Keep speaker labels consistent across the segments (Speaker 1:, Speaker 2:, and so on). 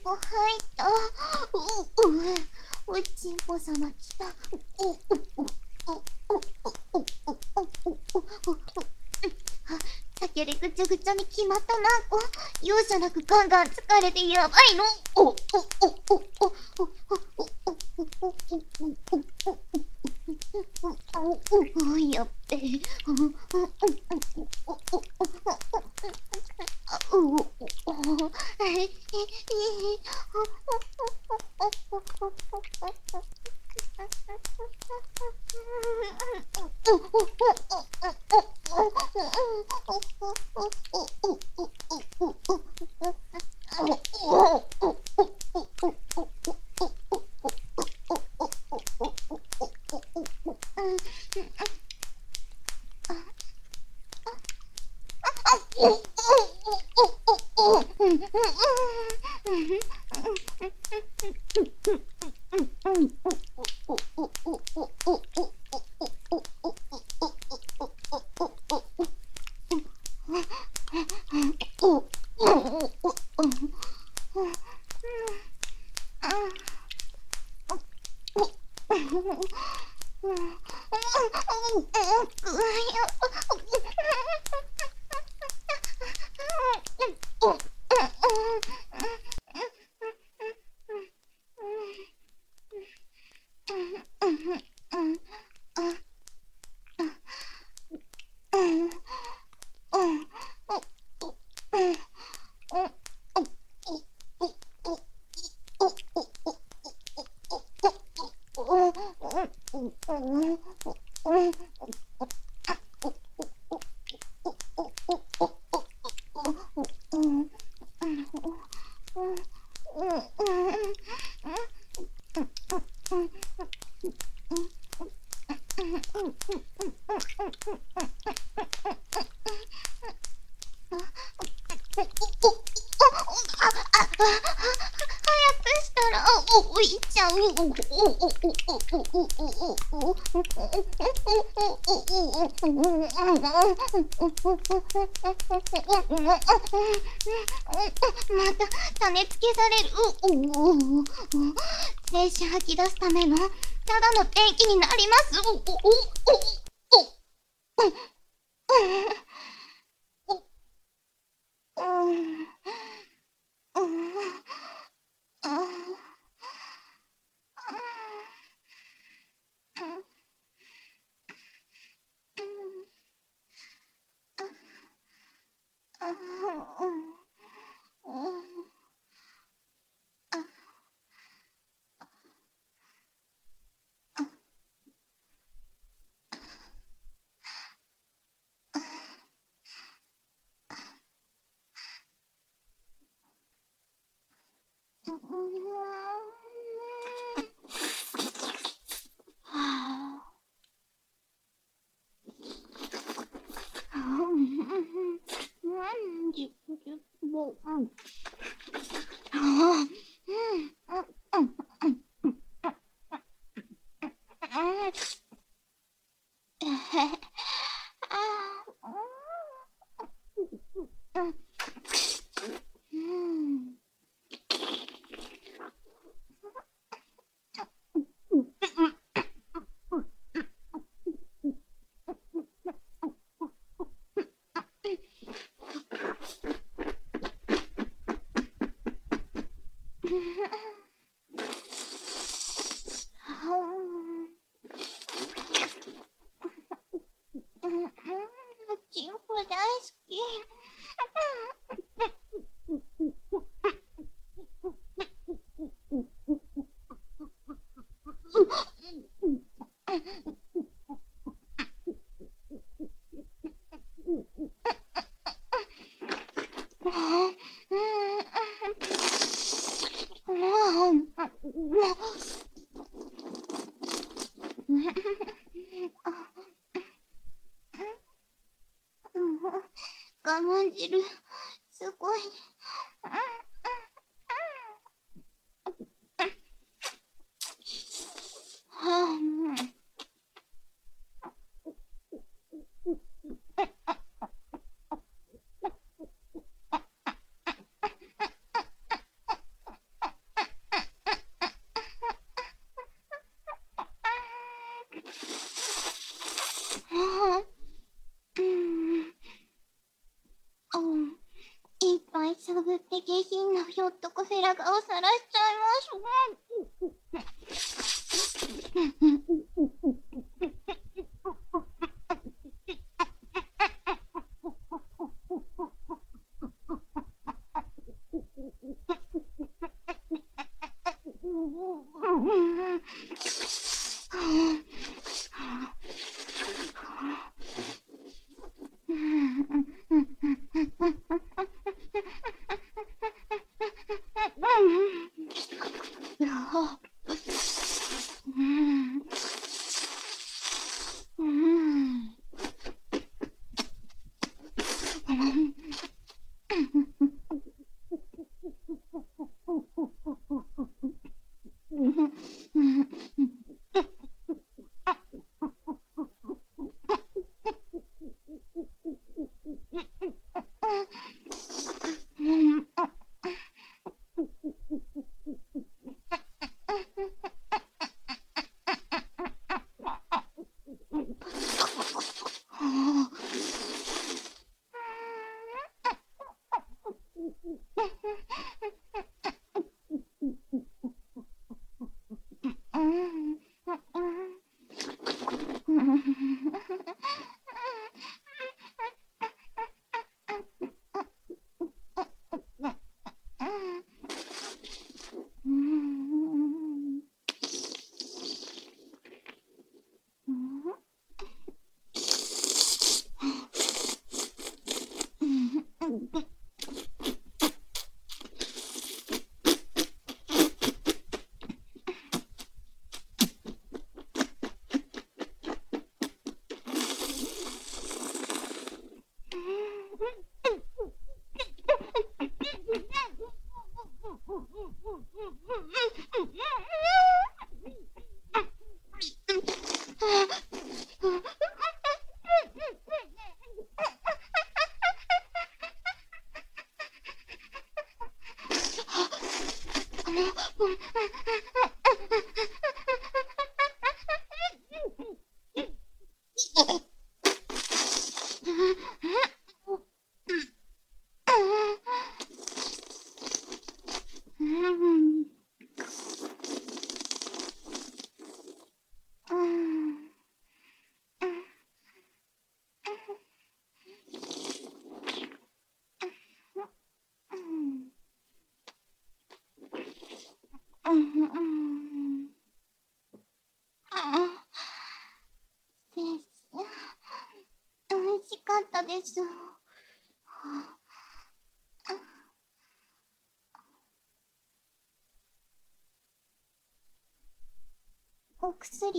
Speaker 1: こ入った。おちんぽさま来た。酒でぐちゃぐちゃに決まったな。容赦なくガンガン疲れてやばいの。やっべえ。いちゃう。また種付けされる。精子吐き出すためのただの便器になります。チンポ大好き。我慢汁、すごい。 くって下品なひょっとこフェラ顔さらしちゃいます美味しかったです。お薬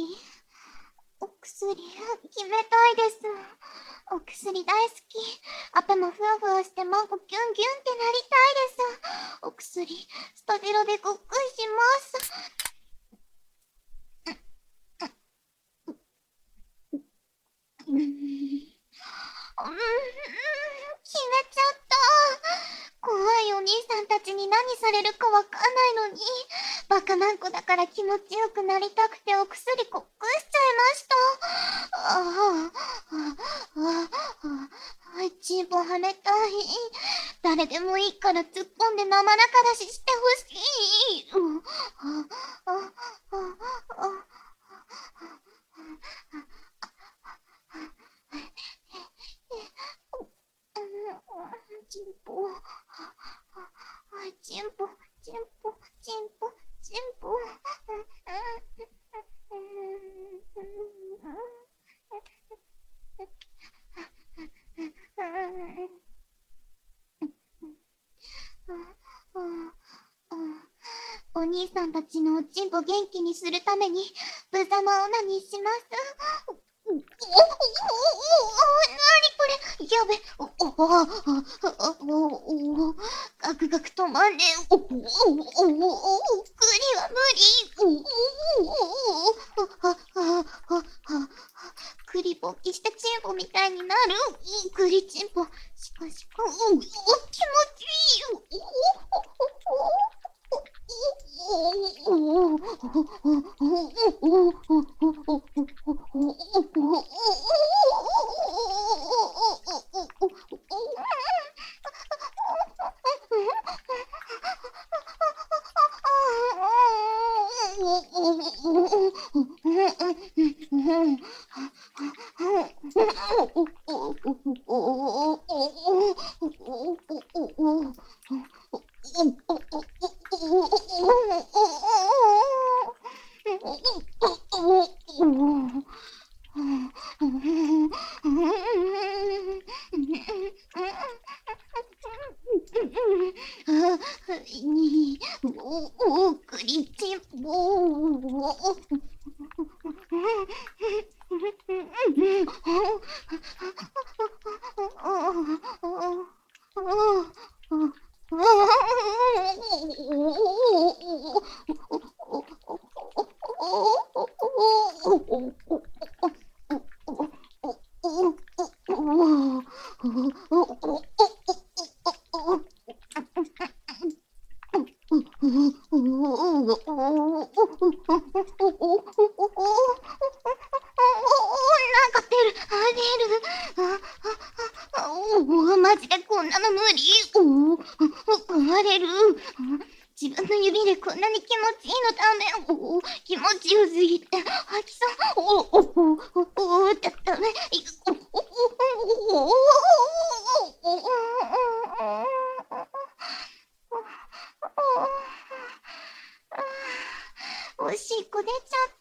Speaker 1: 決めたいです。お薬大好き。頭ふわふわしてマンコキュンギュンってなりたいです。お薬スタジロでごっくんします。決めちゃった。怖いお兄さんたちに何されるかわかんないのに、バカなんこだから気持ちよくなりたくてお薬こっくんしちゃいました。チーボ跳ねたい。誰でもいいから突っ込んで生々ししてほしい。チンポ、チンポ、チンポ、チンポ、チンポ。お兄さんたちのおちんぽ元気にするために無様オナニーします。なにこれ、やべ、ガクガク止まんねん。クリは無理。クリ勃起したチンポみたいになる。クリチンポ。しかし、気持ちいい。 おお、おお、おお、おお、マジでこんなの無理。壊れる。自分の指でこんなに気持ちいいのダメ。気持ちよすぎて吐きそう。ダメ。おしっこ出ちゃった。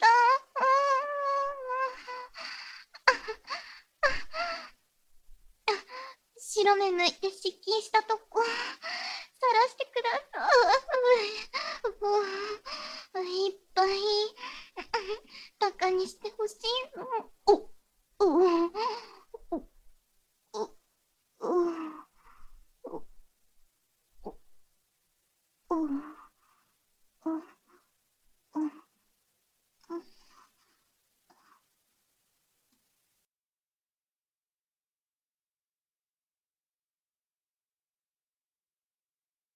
Speaker 1: 白目抜いて失禁したとこ、さらしてください。いっぱい、バカにしてほしいの。